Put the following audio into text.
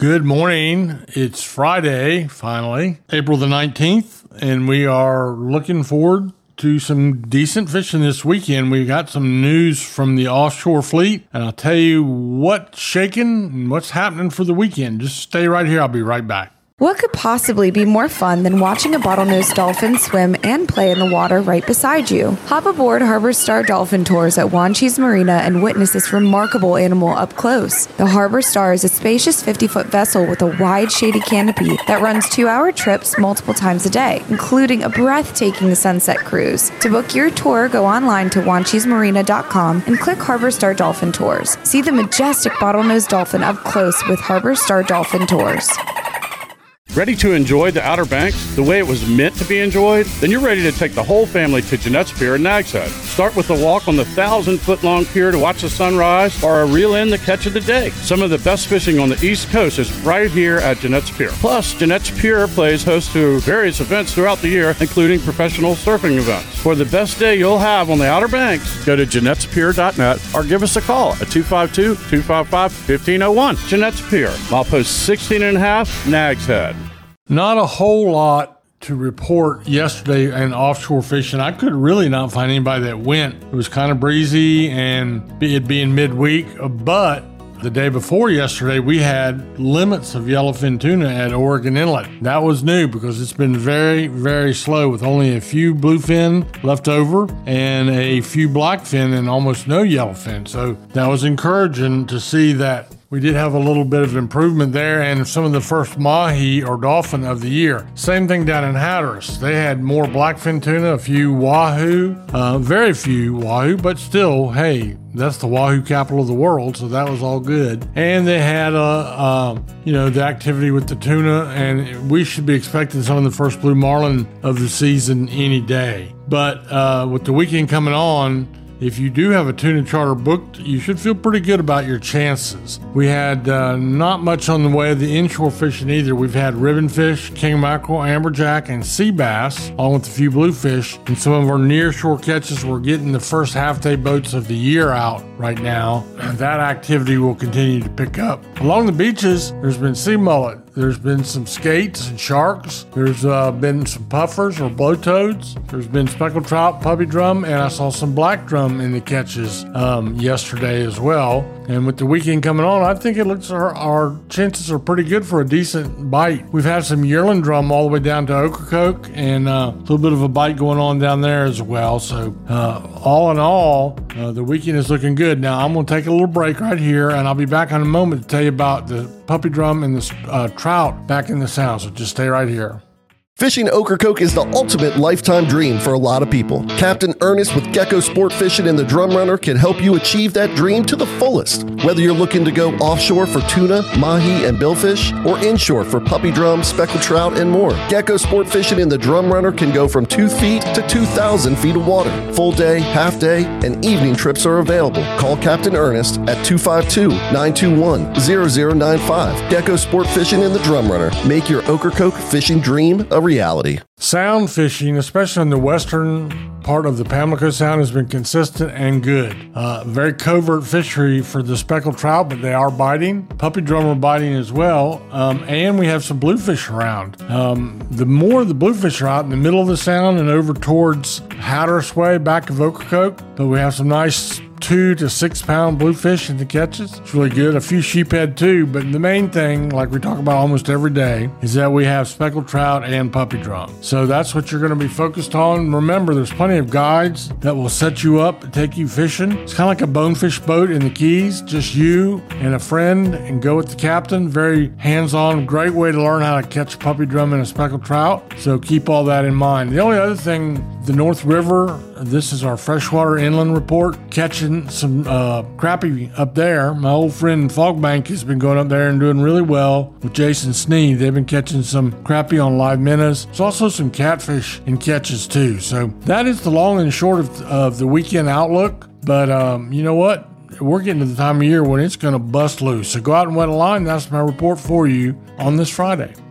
Good morning. It's Friday, finally, April the 19th, and we are looking forward to some decent fishing this weekend. We got some news from the offshore fleet, and I'll tell you what's shaking and what's happening for the weekend. Just stay right here. I'll be right back. What could possibly be more fun than watching a bottlenose dolphin swim and play in the water right beside you? Hop aboard Harbor Star Dolphin Tours at Juan Cheese Marina and witness this remarkable animal up close. The Harbor Star is a spacious 50-foot vessel with a wide, shady canopy that runs 2-hour trips multiple times a day, including a breathtaking sunset cruise. To book your tour, go online to juancheesemarina.com and click Harbor Star Dolphin Tours. See the majestic bottlenose dolphin up close with Harbor Star Dolphin Tours. Ready to enjoy the Outer Banks the way it was meant to be enjoyed? Then you're ready to take the whole family to Jeanette's Pier in Nags Head. Start with a walk on the 1,000-foot-long pier to watch the sunrise or a reel in the catch of the day. Some of the best fishing on the East Coast is right here at Jeanette's Pier. Plus, Jeanette's Pier plays host to various events throughout the year, including professional surfing events. For the best day you'll have on the Outer Banks, go to Jeanette'sPier.net or give us a call at 252-255-1501. Jeanette's Pier, milepost 16.5, Nags Head. Not a whole lot to report yesterday in offshore fishing. I could really not find anybody that went. It was kind of breezy and it being midweek, but the day before yesterday, we had limits of yellowfin tuna at Oregon Inlet. That was new because it's been very, very slow with only a few bluefin left over and a few blackfin and almost no yellowfin. So that was encouraging to see that we did have a little bit of improvement there and some of the first mahi or dolphin of the year. Same thing down in Hatteras. They had more blackfin tuna, a few wahoo, very few wahoo, but still, hey, that's the wahoo capital of the world, so that was all good. And they had, the activity with the tuna, and we should be expecting some of the first blue marlin of the season any day. But with the weekend coming on, if you do have a tuna charter booked, you should feel pretty good about your chances. We had not much on the way of the inshore fishing either. We've had ribbonfish, king mackerel, amberjack, and sea bass, along with a few bluefish. And some of our near-shore catches, we're getting the first half-day boats of the year out right now. That activity will continue to pick up. Along the beaches, there's been sea mullet. There's been some skates and sharks. There's been some puffers or blowtoads. There's been speckled trout, puppy drum, and I saw some black drum in the catches yesterday as well. And with the weekend coming on, I think it looks our chances are pretty good for a decent bite. We've had some yearling drum all the way down to Ocracoke and a little bit of a bite going on down there as well. So all in all, the weekend is looking good. Now I'm going to take a little break right here, and I'll be back in a moment to tell you about the puppy drum and the trout back in the sound. So just stay right here. Fishing Ocracoke is the ultimate lifetime dream for a lot of people. Captain Ernest with Gecko Sport Fishing and the Drum Runner can help you achieve that dream to the fullest. Whether you're looking to go offshore for tuna, mahi, and billfish, or inshore for puppy drum, speckled trout, and more, Gecko Sport Fishing and the Drum Runner can go from 2 feet to 2,000 feet of water. Full day, half day, and evening trips are available. Call Captain Ernest at 252-921-0095. Gecko Sport Fishing and the Drum Runner. Make your Ocracoke fishing dream a reality. Sound fishing, especially in the western part of the Pamlico Sound, has been consistent and good. Very covert fishery for the speckled trout, but they are biting. Puppy drum are biting as well, and we have some bluefish around. The more the bluefish are out in the middle of the Sound and over towards Hatteras Way, back of Ocracoke, but we have some nice 2 to 6 pound bluefish in the catches. It's really good. A few sheephead too, but the main thing, like we talk about almost every day, is that we have speckled trout and puppy drum. So that's what you're going to be focused on. Remember, there's plenty of guides that will set you up and take you fishing. It's kind of like a bonefish boat in the Keys, just you and a friend, and go with the captain. Very hands-on, great way to learn how to catch a puppy drum and a speckled trout. So keep all that in mind. The only other thing, the North River, this is our freshwater inland report, catching some crappie up there. My old friend Fogbank has been going up there and doing really well with Jason Sneed. They've been catching some crappie on live minnows. There's also some catfish in catches too. So that is the long and short of the weekend outlook. But you know what? We're getting to the time of year when it's going to bust loose. So go out and wet a line. That's my report for you on this Friday.